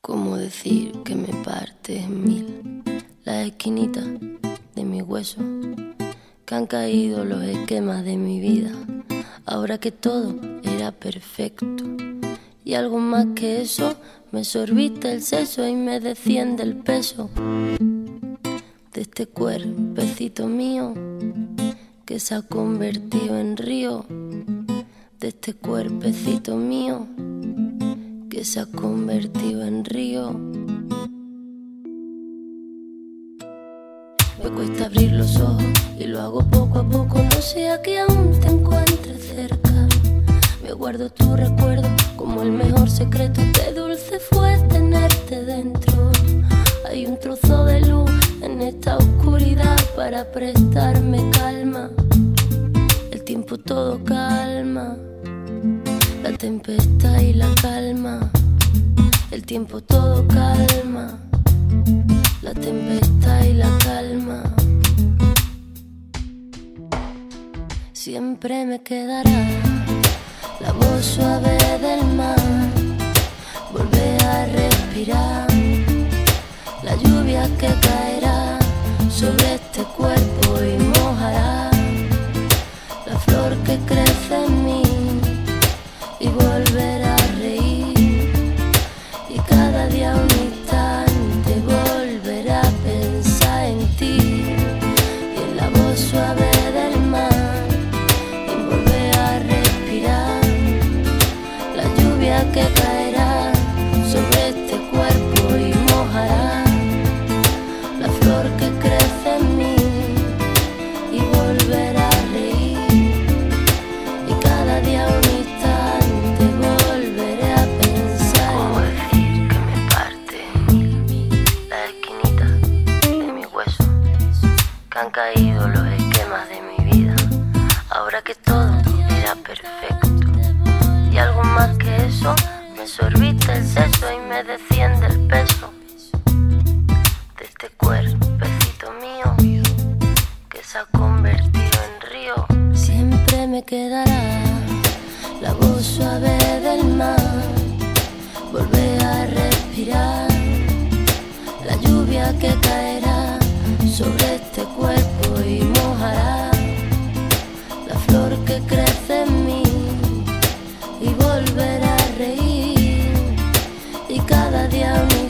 ¿Cómo decir que me parte en mil las esquinitas de mi hueso? Que han caído los esquemas de mi vida, ahora que todo era perfecto. Y algo más que eso, me sorbiste el seso y me desciende el peso de este cuerpecito mío que se ha convertido en río, de este cuerpecito mío que se ha convertido en río. Me cuesta abrir los ojos y lo hago poco a poco, no sea que aún te encuentres cerca. Me guardo tu recuerdo como el mejor secreto, qué dulce fue tenerte dentro. Hay un trozo de luz en esta oscuridad para prestarme calma. El tiempo todo calma, la tempestad y la calma. El tiempo todo calma, la tempestad y la calma. Siempre me quedará la voz suave del mar, volver a respirar la lluvia que caerá sobre este cuerpo y mojará la flor que crece en mí y volver a reír, y cada día un instante volver a pensar en ti y en la voz suave del mar, y volver a respirar la lluvia que caerá sobre este cuerpo y mojará la flor que crece en mí y volver a reír, y cada día un instante volveré a pensar. ¿Cómo decir que me parte en mil la esquinita de mi hueso? Que han caído los esquemas de mi vida, ahora que todo era perfecto. Y algo más que eso, me sorbiste el seso y me desciende el peso de este cuerpecito mío que se ha convertido en río. Siempre me quedará la voz suave del mar, volver a respirar la lluvia que caerá sobre este cuerpo y mojará la flor que crece en mí y volver a reír, y cada día